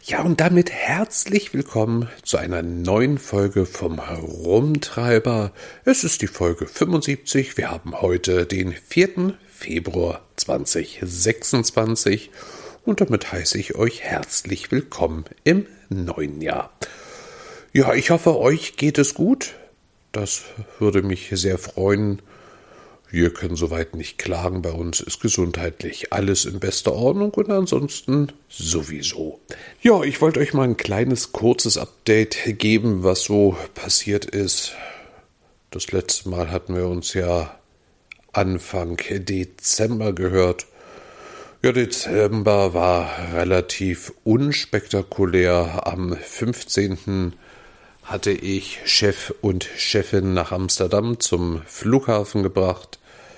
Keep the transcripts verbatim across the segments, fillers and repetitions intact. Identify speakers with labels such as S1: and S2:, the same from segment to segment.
S1: Ja, und damit herzlich willkommen zu einer neuen Folge vom Rumtreiber. Es ist die Folge fünfundsiebzig. Wir haben heute den vierten Februar zweitausendsechsundzwanzig und damit heiße ich euch herzlich willkommen im neuen Jahr. Ja, ich hoffe, euch geht es gut. Das würde mich sehr freuen. Wir können soweit nicht klagen, bei uns ist gesundheitlich alles in bester Ordnung und ansonsten sowieso. Ja, ich wollte euch mal ein kleines, kurzes Update geben, was so passiert ist. Das letzte Mal hatten wir uns ja Anfang Dezember gehört. Ja, Dezember war relativ unspektakulär. Am fünfzehnten hatte ich Chef und Chefin nach Amsterdam zum Flughafen gebracht,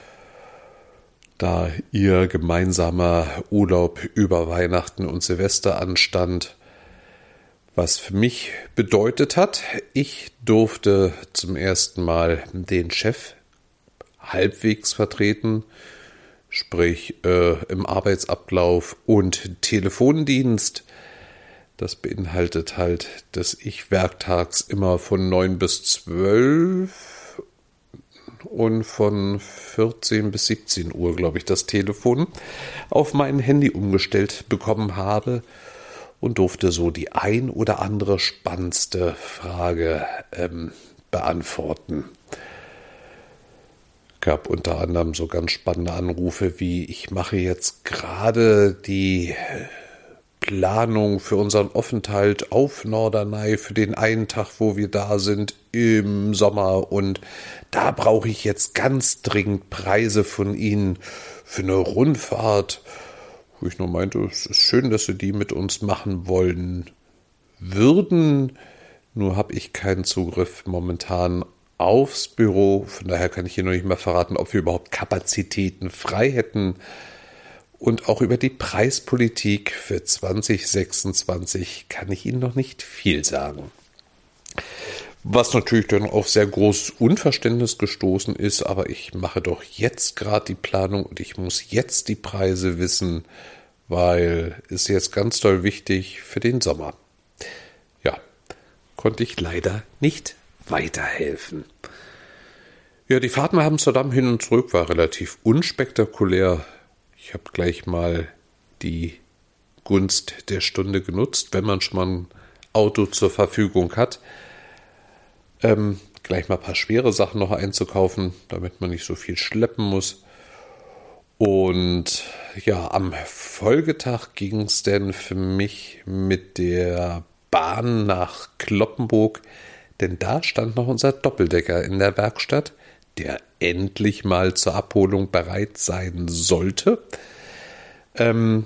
S1: da ihr gemeinsamer Urlaub über Weihnachten und Silvester anstand, was für mich bedeutet hat, ich durfte zum ersten Mal den Chef halbwegs vertreten, sprich äh, im Arbeitsablauf und Telefondienst. Das beinhaltet halt, dass ich werktags immer von neun bis zwölf und von vierzehn bis siebzehn Uhr, glaube ich, das Telefon auf mein Handy umgestellt bekommen habe und durfte so die ein oder andere spannendste Frage ähm, beantworten. Gab unter anderem so ganz spannende Anrufe wie: Ich mache jetzt gerade die Planung für unseren Aufenthalt auf Norderney für den einen Tag, wo wir da sind im Sommer, und da brauche ich jetzt ganz dringend Preise von Ihnen für eine Rundfahrt, wo ich nur meinte, es ist schön, dass Sie die mit uns machen wollen würden, nur habe ich keinen Zugriff momentan aufs Büro, von daher kann ich hier noch nicht mehr verraten, ob wir überhaupt Kapazitäten frei hätten. Und auch über die Preispolitik für zweitausendsechsundzwanzig kann ich Ihnen noch nicht viel sagen. Was natürlich dann auf sehr großes Unverständnis gestoßen ist, aber ich mache doch jetzt gerade die Planung und ich muss jetzt die Preise wissen, weil es jetzt ganz doll wichtig für den Sommer. Ja, konnte ich leider nicht weiterhelfen. Ja, die Fahrt nach Amsterdam hin und zurück war relativ unspektakulär. Ich habe gleich mal die Gunst der Stunde genutzt, wenn man schon mal ein Auto zur Verfügung hat, ähm, gleich mal ein paar schwere Sachen noch einzukaufen, damit man nicht so viel schleppen muss. Und ja, am Folgetag ging es dann für mich mit der Bahn nach Cloppenburg, denn da stand noch unser Doppeldecker in der Werkstatt, der endlich mal zur Abholung bereit sein sollte. Ähm,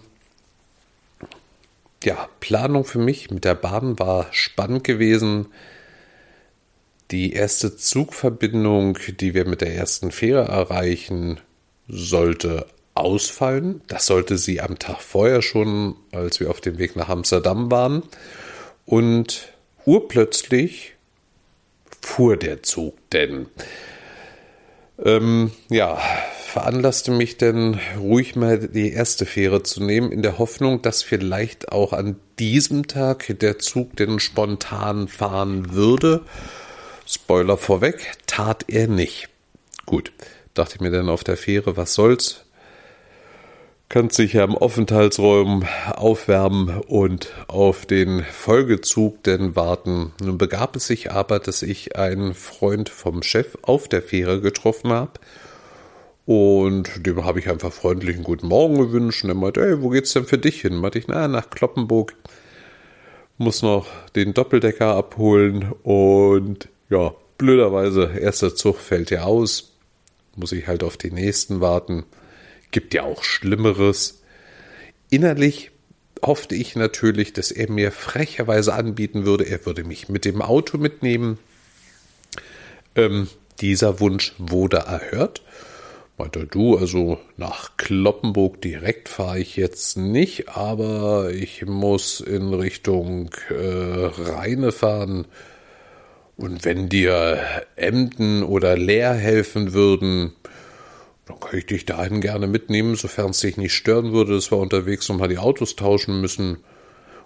S1: ja, Planung für mich mit der Bahn war spannend gewesen. Die erste Zugverbindung, die wir mit der ersten Fähre erreichen, sollte ausfallen. Das sollte sie am Tag vorher schon, als wir auf dem Weg nach Amsterdam waren. Und urplötzlich fuhr der Zug denn. Ähm, ja, veranlasste mich denn ruhig mal die erste Fähre zu nehmen, in der Hoffnung, dass vielleicht auch an diesem Tag der Zug denn spontan fahren würde. Spoiler vorweg, tat er nicht. Gut, dachte ich mir dann auf der Fähre, was soll's? Kannst dich ja im Aufenthaltsraum aufwärmen und auf den Folgezug denn warten. Nun begab es sich aber, dass ich einen Freund vom Chef auf der Fähre getroffen habe. Und dem habe ich einfach freundlich einen guten Morgen gewünscht. Und er meinte, hey, wo geht's denn für dich hin? Meinte ich, na, nach Cloppenburg. Muss noch den Doppeldecker abholen. Und ja, blöderweise, erster Zug fällt ja aus. Muss ich halt auf den nächsten warten. Gibt ja auch Schlimmeres. Innerlich hoffte ich natürlich, dass er mir frecherweise anbieten würde, er würde mich mit dem Auto mitnehmen. Ähm, dieser Wunsch wurde erhört. Meinte, du, also nach Cloppenburg direkt fahre ich jetzt nicht, aber ich muss in Richtung äh, Rheine fahren. Und wenn dir Emden oder Leer helfen würden, dann kann ich dich dahin gerne mitnehmen, sofern es dich nicht stören würde, dass wir unterwegs nochmal die Autos tauschen müssen.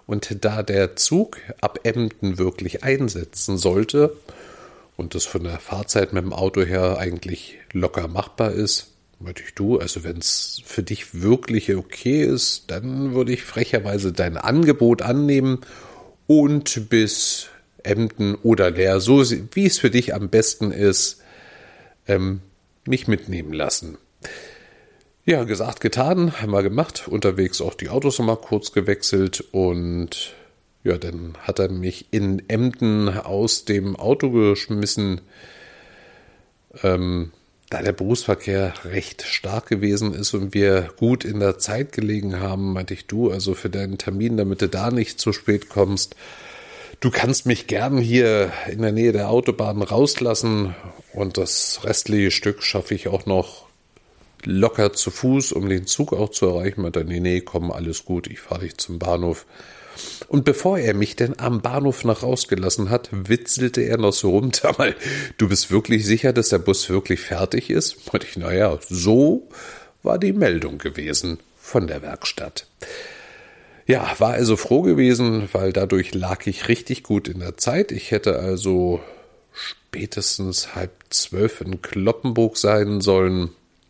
S1: Und da der Zug ab Emden wirklich einsetzen sollte und das von der Fahrzeit mit dem Auto her eigentlich locker machbar ist, meinte ich, du, also wenn es für dich wirklich okay ist, dann würde ich frecherweise dein Angebot annehmen und bis Emden oder Leer, so wie es für dich am besten ist, ähm, mich mitnehmen lassen. Ja, gesagt, getan, haben wir gemacht. Unterwegs auch die Autos nochmal kurz gewechselt und ja, dann hat er mich in Emden aus dem Auto geschmissen. Ähm, da der Berufsverkehr recht stark gewesen ist und wir gut in der Zeit gelegen haben, meinte ich, du, also für deinen Termin, damit du da nicht zu spät kommst, du kannst mich gern hier in der Nähe der Autobahn rauslassen und das restliche Stück schaffe ich auch noch locker zu Fuß, um den Zug auch zu erreichen. Und dann, nee, nee, komm, alles gut, ich fahre dich zum Bahnhof. Und bevor er mich denn am Bahnhof noch rausgelassen hat, witzelte er noch so rum, sag mal, du bist wirklich sicher, dass der Bus wirklich fertig ist? Und ich, naja, so war die Meldung gewesen von der Werkstatt. Ja, war also froh gewesen, weil dadurch lag ich richtig gut in der Zeit. Ich hätte also spätestens halb zwölf in Cloppenburg sein sollen.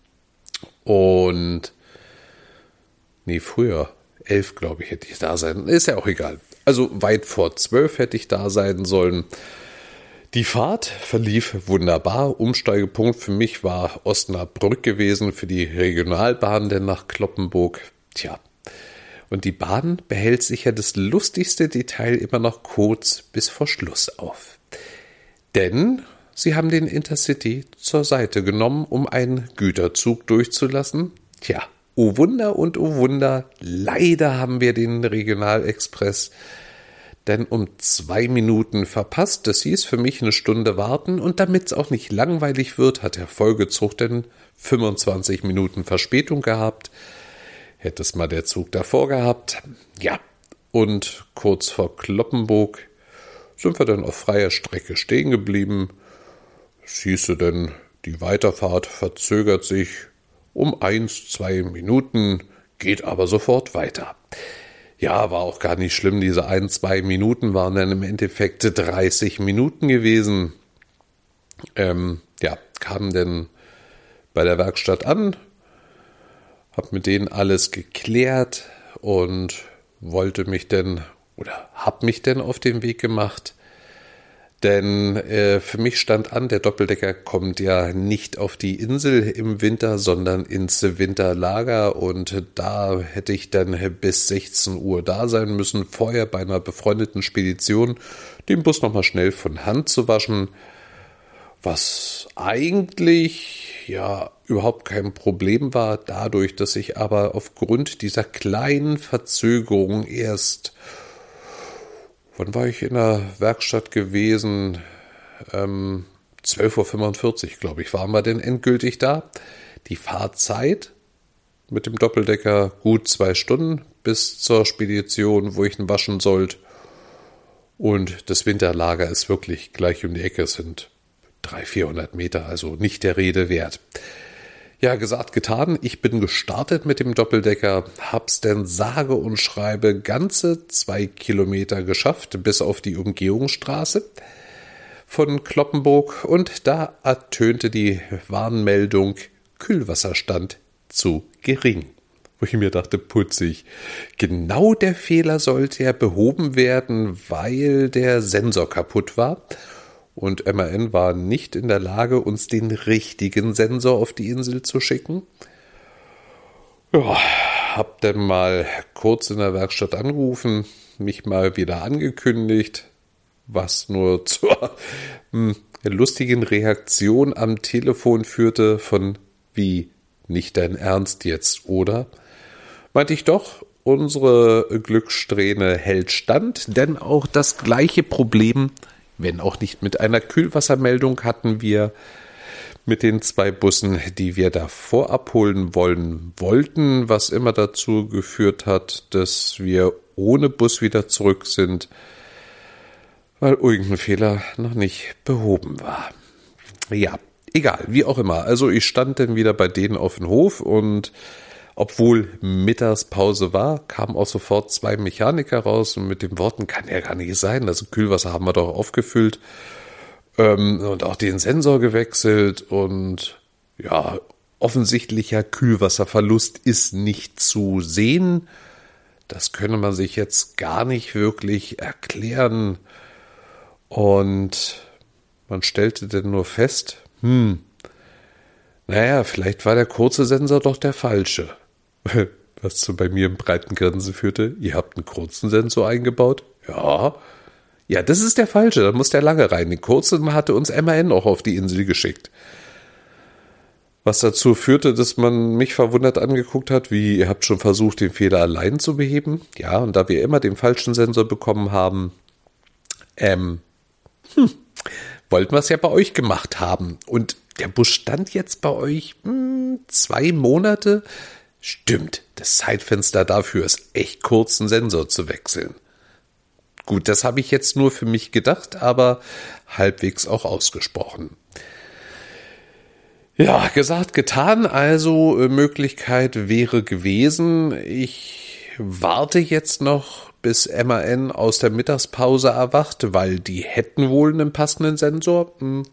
S1: Und nee, früher, elf, glaube ich, hätte ich da sein. Ist ja auch egal. Also weit vor zwölf hätte ich da sein sollen. Die Fahrt verlief wunderbar. Umsteigepunkt für mich war Osnabrück gewesen, für die Regionalbahn denn nach Cloppenburg. Tja, und die Bahn behält sich ja das lustigste Detail immer noch kurz bis vor Schluss auf. Denn sie haben den Intercity zur Seite genommen, um einen Güterzug durchzulassen. Tja, oh Wunder und oh Wunder, leider haben wir den Regionalexpress denn um zwei Minuten verpasst. Das hieß für mich eine Stunde warten und damit es auch nicht langweilig wird, hat der Folgezug denn fünfundzwanzig Minuten Verspätung gehabt. Hätte es mal der Zug davor gehabt. Ja, und kurz vor Cloppenburg sind wir dann auf freier Strecke stehen geblieben. Es hieße denn, die Weiterfahrt verzögert sich um eins, zwei Minuten, geht aber sofort weiter. Ja, war auch gar nicht schlimm. Diese ein, zwei Minuten waren dann im Endeffekt dreißig Minuten gewesen. Ähm, ja, kam dann bei der Werkstatt an, hab mit denen alles geklärt und wollte mich denn oder hab mich denn auf den Weg gemacht. Denn äh, für mich stand an, der Doppeldecker kommt ja nicht auf die Insel im Winter, sondern ins Winterlager. Und da hätte ich dann bis sechzehn Uhr da sein müssen, vorher bei einer befreundeten Spedition den Bus nochmal schnell von Hand zu waschen. Was eigentlich ja überhaupt kein Problem war, dadurch, dass ich aber aufgrund dieser kleinen Verzögerung erst... Wann war ich in der Werkstatt gewesen? Ähm, zwölf Uhr fünfundvierzig, glaube ich, waren wir denn endgültig da. Die Fahrzeit mit dem Doppeldecker gut zwei Stunden bis zur Spedition, wo ich ihn waschen sollte. Und das Winterlager ist wirklich gleich um die Ecke. Es sind dreihundert, vierhundert Meter, also nicht der Rede wert. Ja, gesagt, getan. Ich bin gestartet mit dem Doppeldecker, hab's denn sage und schreibe ganze zwei Kilometer geschafft, bis auf die Umgehungsstraße von Cloppenburg. Und da ertönte die Warnmeldung, Kühlwasserstand zu gering. Wo ich mir dachte, putzig. Genau der Fehler sollte ja behoben werden, weil der Sensor kaputt war. Und M A N war nicht in der Lage, uns den richtigen Sensor auf die Insel zu schicken. Ja, hab dann mal kurz in der Werkstatt angerufen, mich mal wieder angekündigt, was nur zur hm, lustigen Reaktion am Telefon führte von, wie, nicht dein Ernst jetzt, oder? Meinte ich doch, unsere Glückssträhne hält stand, denn auch das gleiche Problem, wenn auch nicht mit einer Kühlwassermeldung, hatten wir mit den zwei Bussen, die wir davor abholen wollen wollten, was immer dazu geführt hat, dass wir ohne Bus wieder zurück sind, weil irgendein Fehler noch nicht behoben war. Ja, egal, wie auch immer. Also ich stand dann wieder bei denen auf dem Hof und Obwohl Mittagspause war, kamen auch sofort zwei Mechaniker raus und mit den Worten, kann ja gar nicht sein, also Kühlwasser haben wir doch aufgefüllt ähm, und auch den Sensor gewechselt und ja, offensichtlicher Kühlwasserverlust ist nicht zu sehen. Das könne man sich jetzt gar nicht wirklich erklären. Und man stellte denn nur fest, hm, naja, vielleicht war der kurze Sensor doch der falsche. Was zu bei mir im breiten Grinsen führte, ihr habt einen kurzen Sensor eingebaut? Ja. Ja, das ist der falsche, da muss der lange rein. Den kurzen hatte uns M A N auch auf die Insel geschickt. Was dazu führte, dass man mich verwundert angeguckt hat, wie, ihr habt schon versucht, den Fehler allein zu beheben. Ja, und da wir immer den falschen Sensor bekommen haben, ähm, hm, wollten wir es ja bei euch gemacht haben. Und der Bus stand jetzt bei euch hm, zwei Monate. Stimmt, das Zeitfenster dafür ist echt kurz, einen Sensor zu wechseln. Gut, das habe ich jetzt nur für mich gedacht, aber halbwegs auch ausgesprochen. Ja, gesagt, getan, also äh, Möglichkeit wäre gewesen, ich warte jetzt noch, bis M A N aus der Mittagspause erwacht, weil die hätten wohl einen passenden Sensor. Hm.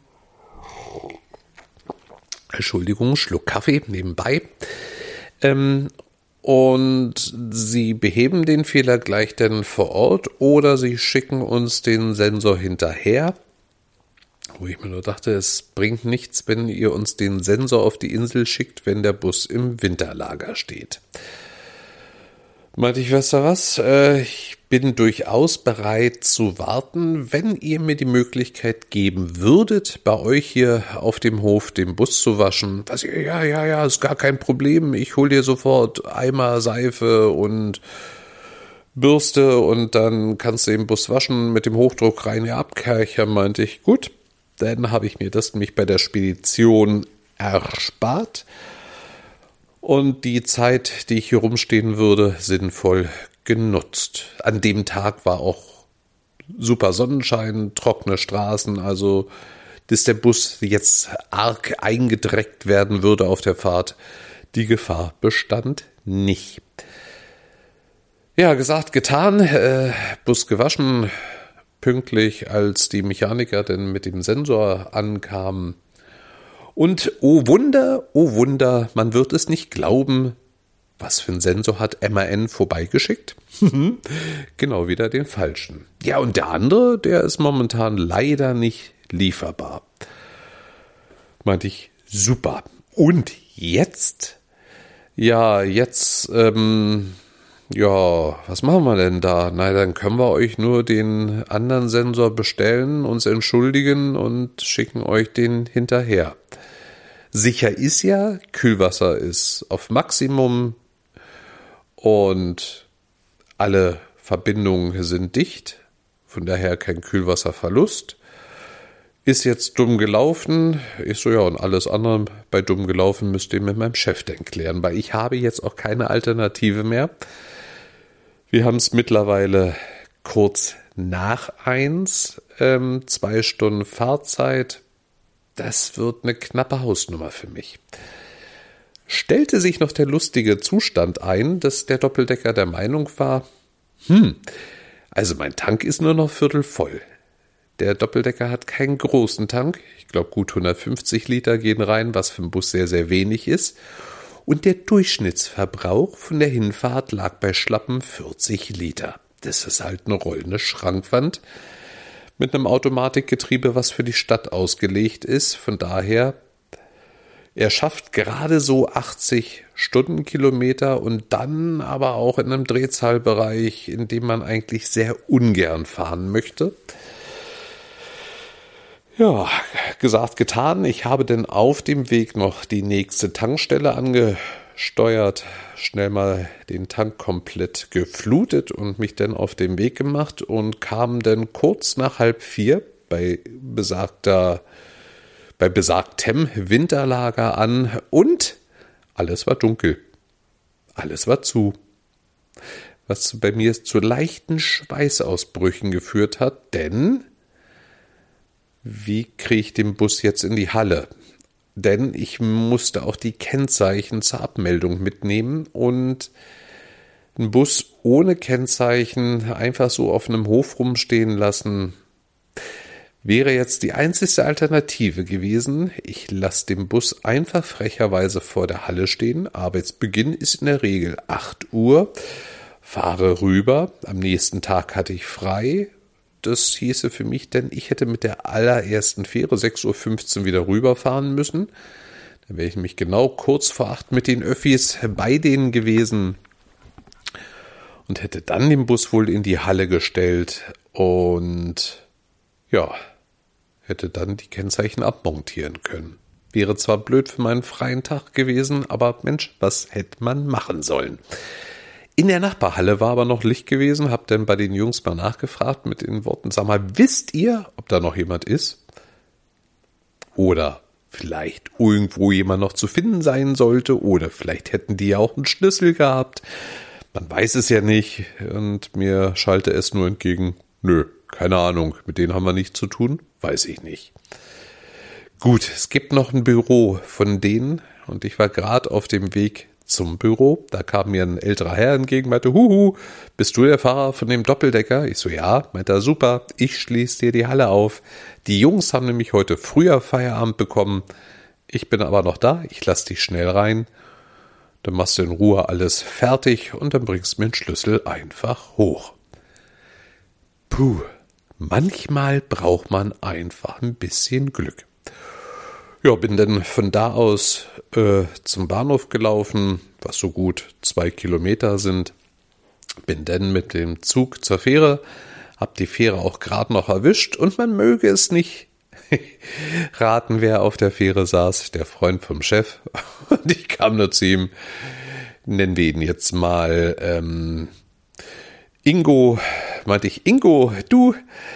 S1: Entschuldigung, Schluck Kaffee nebenbei. Ähm, und sie beheben den Fehler gleich dann vor Ort oder sie schicken uns den Sensor hinterher. Wo ich mir nur dachte, es bringt nichts, wenn ihr uns den Sensor auf die Insel schickt, wenn der Bus im Winterlager steht. Meinte ich, weißt du was, äh, ich bin durchaus bereit zu warten, wenn ihr mir die Möglichkeit geben würdet, bei euch hier auf dem Hof den Bus zu waschen. Was, ja, ja, ja, ist gar kein Problem. Ich hol dir sofort Eimer, Seife und Bürste und dann kannst du den Bus waschen, mit dem Hochdruck rein, ja, abkerchern, meinte ich. Gut, dann habe ich mir das nämlich bei der Spedition erspart. Und die Zeit, die ich hier rumstehen würde, sinnvoll genutzt. An dem Tag war auch super Sonnenschein, trockene Straßen, also dass der Bus jetzt arg eingedreckt werden würde auf der Fahrt, die Gefahr bestand nicht. Ja, gesagt, getan, äh, Bus gewaschen, pünktlich, als die Mechaniker denn mit dem Sensor ankamen. Und oh Wunder, oh Wunder, man wird es nicht glauben, was für ein Sensor hat M A N vorbeigeschickt? Genau, wieder den falschen. Ja, und der andere, der ist momentan leider nicht lieferbar. Meinte ich, super. Und jetzt? Ja, jetzt, ähm, ja, was machen wir denn da? Na, dann können wir euch nur den anderen Sensor bestellen, uns entschuldigen und schicken euch den hinterher. Sicher ist ja, Kühlwasser ist auf Maximum und alle Verbindungen sind dicht, von daher kein Kühlwasserverlust. Ist jetzt dumm gelaufen. Ich so, ja, und alles andere bei dumm gelaufen müsst ihr mit meinem Chef denn klären, weil ich habe jetzt auch keine Alternative mehr. Wir haben es mittlerweile kurz nach eins, ähm, zwei Stunden Fahrzeit. Das wird eine knappe Hausnummer für mich. Stellte sich noch der lustige Zustand ein, dass der Doppeldecker der Meinung war, hm, also mein Tank ist nur noch viertel voll. Der Doppeldecker hat keinen großen Tank. Ich glaube, gut hundertfünfzig Liter gehen rein, was für einen Bus sehr, sehr wenig ist. Und der Durchschnittsverbrauch von der Hinfahrt lag bei schlappen vierzig Liter. Das ist halt eine rollende Schrankwand mit einem Automatikgetriebe, was für die Stadt ausgelegt ist. Von daher, er schafft gerade so achtzig Stundenkilometer und dann aber auch in einem Drehzahlbereich, in dem man eigentlich sehr ungern fahren möchte. Ja, gesagt, getan. Ich habe dann auf dem Weg noch die nächste Tankstelle angesteuert, schnell mal den Tank komplett geflutet und mich dann auf den Weg gemacht und kam dann kurz nach halb vier bei besagter, bei besagtem Winterlager an und alles war dunkel. Alles war zu. Was bei mir zu leichten Schweißausbrüchen geführt hat, denn wie kriege ich den Bus jetzt in die Halle? denn ich musste auch die Kennzeichen zur Abmeldung mitnehmen und einen Bus ohne Kennzeichen einfach so auf einem Hof rumstehen lassen, wäre jetzt die einzigste Alternative gewesen. Ich lasse den Bus einfach frecherweise vor der Halle stehen. Arbeitsbeginn ist in der Regel acht Uhr. Fahre rüber. Am nächsten Tag hatte ich frei. Das hieße für mich, denn ich hätte mit der allerersten Fähre sechs Uhr fünfzehn wieder rüberfahren müssen. Dann wäre ich nämlich genau kurz vor acht mit den Öffis bei denen gewesen und hätte dann den Bus wohl in die Halle gestellt und ja, hätte dann die Kennzeichen abmontieren können. Wäre zwar blöd für meinen freien Tag gewesen, aber Mensch, was hätte man machen sollen? In der Nachbarhalle war aber noch Licht gewesen, hab dann bei den Jungs mal nachgefragt mit den Worten, sag mal, wisst ihr, ob da noch jemand ist? Oder vielleicht irgendwo jemand noch zu finden sein sollte, oder vielleicht hätten die ja auch einen Schlüssel gehabt. Man weiß es ja nicht, und mir schallte es nur entgegen, nö, keine Ahnung, mit denen haben wir nichts zu tun, weiß ich nicht. Gut, es gibt noch ein Büro von denen, und ich war gerade auf dem Weg zum Büro. Da kam mir ein älterer Herr entgegen, meinte, huhu, bist du der Fahrer von dem Doppeldecker? Ich so, ja. Meinte er, super, ich schließe dir die Halle auf. Die Jungs haben nämlich heute früher Feierabend bekommen. Ich bin aber noch da, ich lasse dich schnell rein. Dann machst du in Ruhe alles fertig und dann bringst du mir den Schlüssel einfach hoch. Puh, manchmal braucht man einfach ein bisschen Glück. Ja, bin dann von da aus äh, zum Bahnhof gelaufen, was so gut zwei Kilometer sind. Bin dann mit dem Zug zur Fähre, hab die Fähre auch gerade noch erwischt und man möge es nicht raten, wer auf der Fähre saß, der Freund vom Chef. Und ich kam nur zu ihm, nennen wir ihn jetzt mal ähm, Ingo, meinte ich, Ingo, du...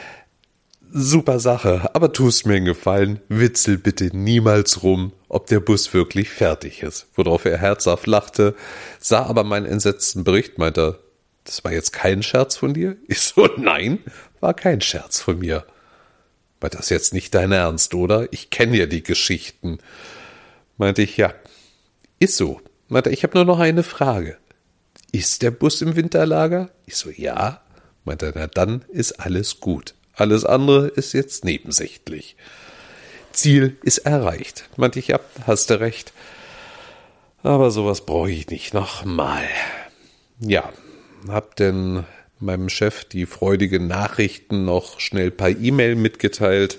S1: Super Sache, aber tust mir einen Gefallen, witzel bitte niemals rum, ob der Bus wirklich fertig ist. Worauf er herzhaft lachte, sah aber meinen entsetzten Bericht, meinte er, das war jetzt kein Scherz von dir? Ich so, nein, war kein Scherz von mir. War das jetzt nicht dein Ernst, oder? Ich kenne ja die Geschichten. Meinte ich, ja, ist so. Meinte, ich habe nur noch eine Frage. Ist der Bus im Winterlager? Ich so, ja. Meinte, na dann ist alles gut. Alles andere ist jetzt nebensächlich. Ziel ist erreicht. Meinte ich, ja, hast du recht. Aber sowas brauche ich nicht nochmal. Ja, hab denn meinem Chef die freudigen Nachrichten noch schnell per E-Mail mitgeteilt.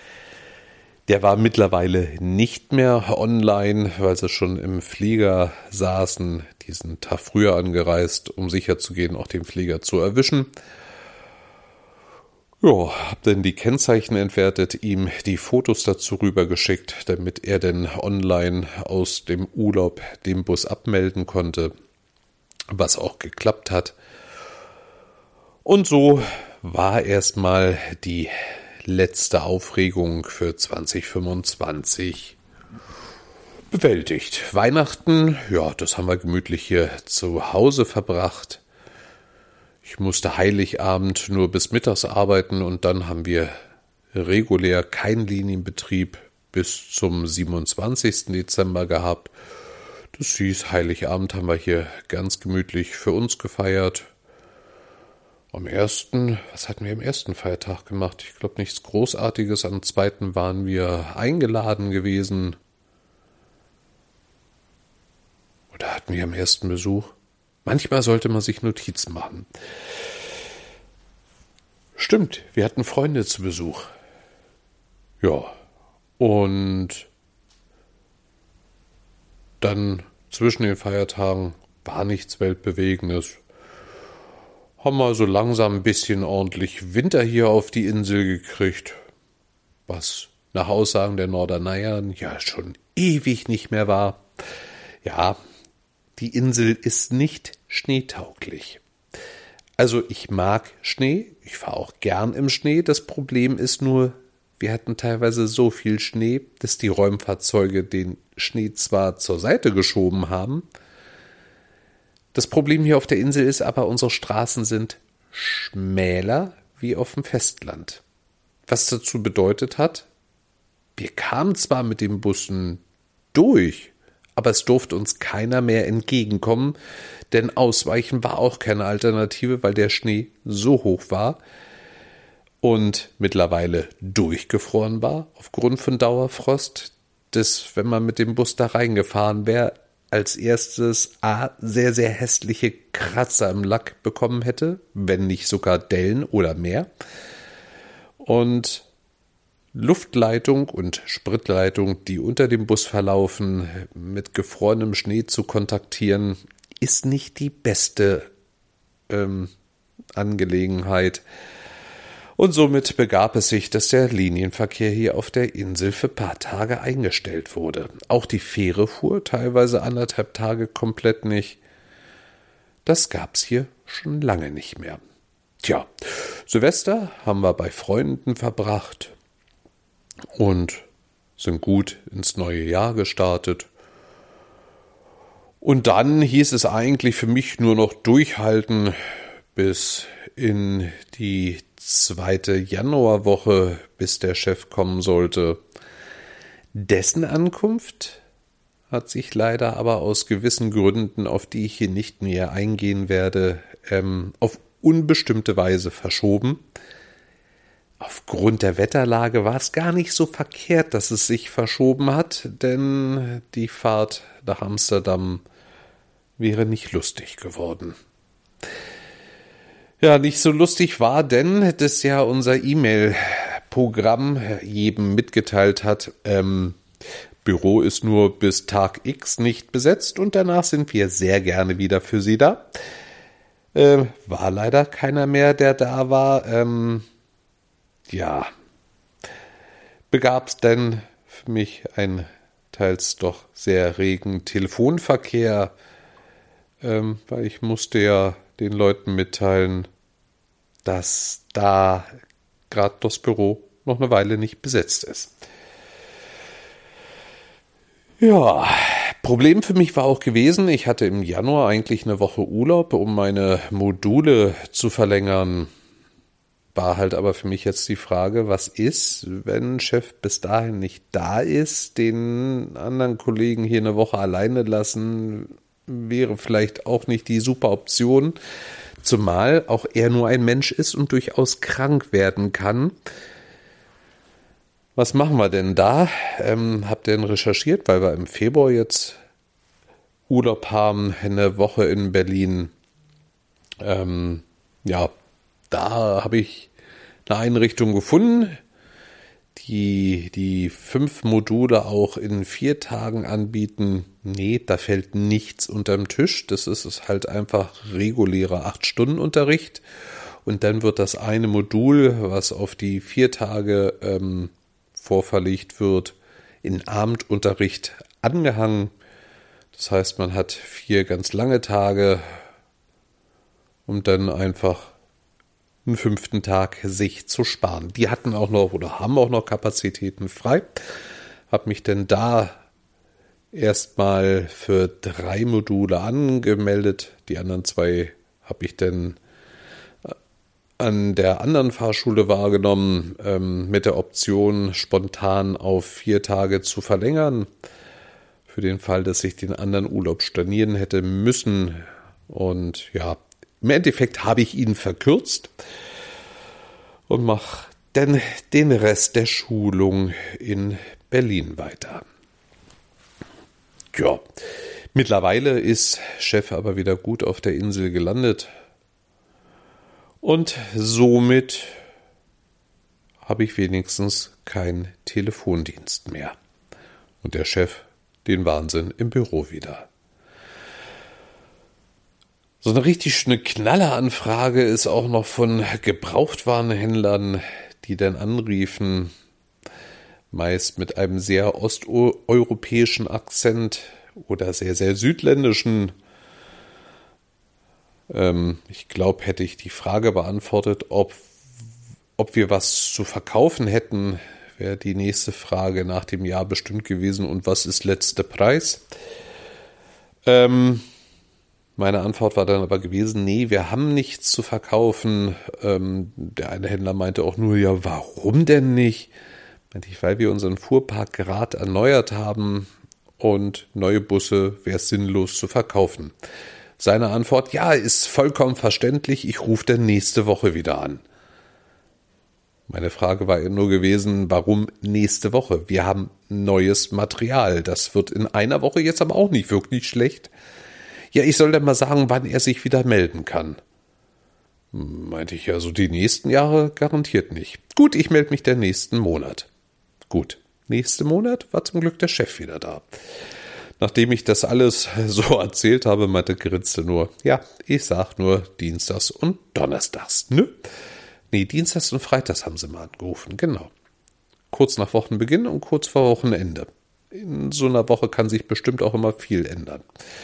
S1: Der war mittlerweile nicht mehr online, weil sie schon im Flieger saßen, diesen Tag früher angereist, um sicherzugehen, auch den Flieger zu erwischen. Ja, hab dann die Kennzeichen entwertet, ihm die Fotos dazu rübergeschickt, damit er denn online aus dem Urlaub den Bus abmelden konnte, was auch geklappt hat. Und so war erstmal die letzte Aufregung für zwanzig fünfundzwanzig bewältigt. Weihnachten, ja, das haben wir gemütlich hier zu Hause verbracht. Ich musste Heiligabend nur bis mittags arbeiten und dann haben wir regulär keinen Linienbetrieb bis zum siebenundzwanzigsten Dezember gehabt. Das hieß, Heiligabend haben wir hier ganz gemütlich für uns gefeiert. Am ersten, was hatten wir am ersten Feiertag gemacht? Ich glaube nichts Großartiges. Am zweiten waren wir eingeladen gewesen. Oder hatten wir am ersten Besuch? Manchmal sollte man sich Notizen machen. Stimmt, wir hatten Freunde zu Besuch. Ja, und dann zwischen den Feiertagen war nichts Weltbewegendes. Haben wir so langsam ein bisschen ordentlich Winter hier auf die Insel gekriegt, was nach Aussagen der Norderneyern ja schon ewig nicht mehr war. Ja, die Insel ist nicht schneetauglich. Also ich mag Schnee, ich fahre auch gern im Schnee. Das Problem ist nur, wir hatten teilweise so viel Schnee, dass die Räumfahrzeuge den Schnee zwar zur Seite geschoben haben. Das Problem hier auf der Insel ist aber, unsere Straßen sind schmäler wie auf dem Festland. Was dazu bedeutet hat, wir kamen zwar mit den Bussen durch. Aber es durfte uns keiner mehr entgegenkommen, denn Ausweichen war auch keine Alternative, weil der Schnee so hoch war und mittlerweile durchgefroren war aufgrund von Dauerfrost, dass, wenn man mit dem Bus da reingefahren wäre, als erstes A, sehr, sehr hässliche Kratzer im Lack bekommen hätte, wenn nicht sogar Dellen oder mehr. Und Luftleitung und Spritleitung, die unter dem Bus verlaufen, mit gefrorenem Schnee zu kontaktieren, ist nicht die beste ähm, Angelegenheit. Und somit begab es sich, dass der Linienverkehr hier auf der Insel für ein paar Tage eingestellt wurde. Auch die Fähre fuhr teilweise anderthalb Tage komplett nicht. Das gab's hier schon lange nicht mehr. Tja, Silvester haben wir bei Freunden verbracht und sind gut ins neue Jahr gestartet. Und dann hieß es eigentlich für mich nur noch durchhalten bis in die zweite Januarwoche, bis der Chef kommen sollte. Dessen Ankunft hat sich leider aber aus gewissen Gründen, auf die ich hier nicht näher eingehen werde, ähm, auf unbestimmte Weise verschoben. Aufgrund der Wetterlage war es gar nicht so verkehrt, dass es sich verschoben hat, denn die Fahrt nach Amsterdam wäre nicht lustig geworden. Ja, nicht so lustig war, denn das ja unser E-Mail-Programm jedem mitgeteilt hat, ähm, Büro ist nur bis Tag X nicht besetzt und danach sind wir sehr gerne wieder für Sie da. Äh, war leider keiner mehr, der da war. Ähm, ja, begab's denn für mich ein teils doch sehr regen Telefonverkehr, ähm, weil ich musste ja den Leuten mitteilen, dass da gerade das Büro noch eine Weile nicht besetzt ist. Ja, Problem für mich war auch gewesen, ich hatte im Januar eigentlich eine Woche Urlaub, um meine Module zu verlängern. War halt aber für mich jetzt die Frage, was ist, wenn Chef bis dahin nicht da ist, den anderen Kollegen hier eine Woche alleine lassen, wäre vielleicht auch nicht die super Option, zumal auch er nur ein Mensch ist und durchaus krank werden kann. Was machen wir denn da? Ähm, habt ihr denn recherchiert, weil wir im Februar jetzt Urlaub haben, eine Woche in Berlin. Ähm, ja, da habe ich eine Einrichtung gefunden, die die fünf Module auch in vier Tagen anbieten. Nee, da fällt nichts unterm Tisch. Das ist halt einfach regulärer acht Stunden Unterricht. Und dann wird das eine Modul, was auf die vier Tage ähm, vorverlegt wird, in Abendunterricht angehangen. Das heißt, man hat vier ganz lange Tage, um dann einfach einen fünften Tag sich zu sparen. Die hatten auch noch oder haben auch noch Kapazitäten frei. Hab mich denn da erstmal für drei Module angemeldet. Die anderen zwei habe ich dann an der anderen Fahrschule wahrgenommen, ähm, mit der Option, spontan auf vier Tage zu verlängern. Für den Fall, dass ich den anderen Urlaub stornieren hätte müssen. Und ja, im Endeffekt habe ich ihn verkürzt und mache dann den Rest der Schulung in Berlin weiter. Ja, mittlerweile ist Chef aber wieder gut auf der Insel gelandet. Und somit habe ich wenigstens keinen Telefondienst mehr. Und der Chef den Wahnsinn im Büro wieder. So eine richtig schöne Knalleranfrage ist auch noch von Gebrauchtwarenhändlern, die dann anriefen, meist mit einem sehr osteuropäischen Akzent oder sehr, sehr südländischen. Ähm, ich glaube, hätte ich die Frage beantwortet, ob, ob wir was zu verkaufen hätten, wäre die nächste Frage nach dem Jahr bestimmt gewesen, und was ist letzter Preis? Ähm, meine Antwort war dann aber gewesen, nee, wir haben nichts zu verkaufen. Ähm, der eine Händler meinte auch nur, ja, warum denn nicht? Meinte ich, weil wir unseren Fuhrpark gerade erneuert haben und neue Busse wäre sinnlos zu verkaufen. Seine Antwort: Ja, ist vollkommen verständlich, ich rufe dann nächste Woche wieder an. Meine Frage war nur gewesen, warum nächste Woche? Wir haben neues Material, das wird in einer Woche jetzt aber auch nicht wirklich schlecht. Ja, ich soll dann mal sagen, wann er sich wieder melden kann. Meinte ich, ja, so die nächsten Jahre garantiert nicht. Gut, ich melde mich den nächsten Monat. Gut, nächsten Monat war zum Glück der Chef wieder da. Nachdem ich das alles so erzählt habe, meinte Gritzel nur, ja, ich sag nur Dienstags und Donnerstags, ne? Nee, Dienstags und Freitags haben sie mal angerufen, genau. Kurz nach Wochenbeginn und kurz vor Wochenende. In so einer Woche kann sich bestimmt auch immer viel ändern.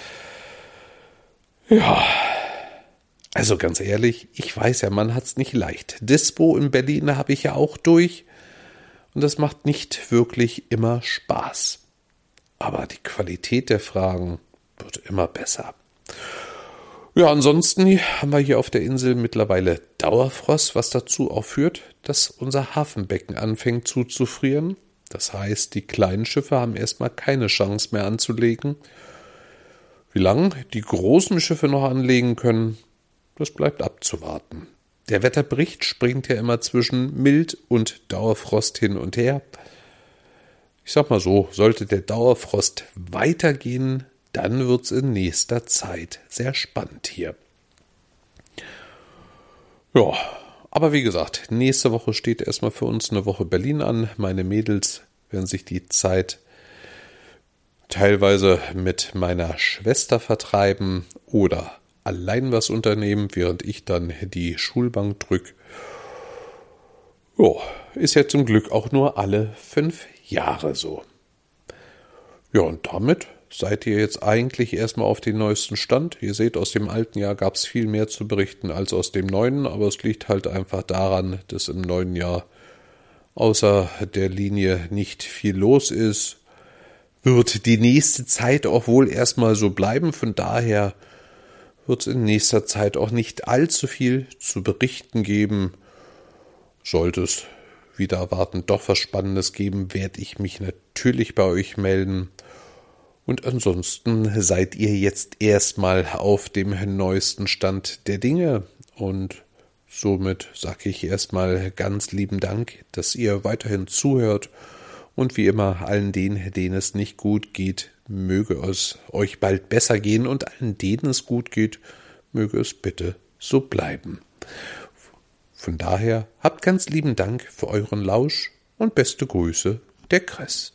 S1: Ja, also ganz ehrlich, ich weiß ja, man hat's nicht leicht. Dispo in Berlin habe ich ja auch durch und das macht nicht wirklich immer Spaß. Aber die Qualität der Fragen wird immer besser. Ja, ansonsten haben wir hier auf der Insel mittlerweile Dauerfrost, was dazu auch führt, dass unser Hafenbecken anfängt zuzufrieren. Das heißt, die kleinen Schiffe haben erstmal keine Chance mehr anzulegen. Wie lange die großen Schiffe noch anlegen können, das bleibt abzuwarten. Der Wetterbericht springt ja immer zwischen Mild- und Dauerfrost hin und her. Ich sag mal so, sollte der Dauerfrost weitergehen, dann wird's in nächster Zeit sehr spannend hier. Ja, aber wie gesagt, nächste Woche steht erstmal für uns eine Woche Berlin an. Meine Mädels werden sich die Zeit teilweise mit meiner Schwester vertreiben oder allein was unternehmen, während ich dann die Schulbank drücke. Ja, ist ja zum Glück auch nur alle fünf Jahre so. Ja, und damit seid ihr jetzt eigentlich erstmal auf den neuesten Stand. Ihr seht, aus dem alten Jahr gab es viel mehr zu berichten als aus dem neuen, aber es liegt halt einfach daran, dass im neuen Jahr außer der Linie nicht viel los ist. Wird die nächste Zeit auch wohl erstmal so bleiben, von daher wird es in nächster Zeit auch nicht allzu viel zu berichten geben. Sollte es wieder erwarten doch was Spannendes geben, werde ich mich natürlich bei euch melden. Und ansonsten seid ihr jetzt erstmal auf dem neuesten Stand der Dinge. Und somit sage ich erstmal ganz lieben Dank, dass ihr weiterhin zuhört. Und wie immer, allen denen, denen es nicht gut geht, möge es euch bald besser gehen. Und allen denen es gut geht, möge es bitte so bleiben. Von daher habt ganz lieben Dank für euren Lausch und beste Grüße, der Chris.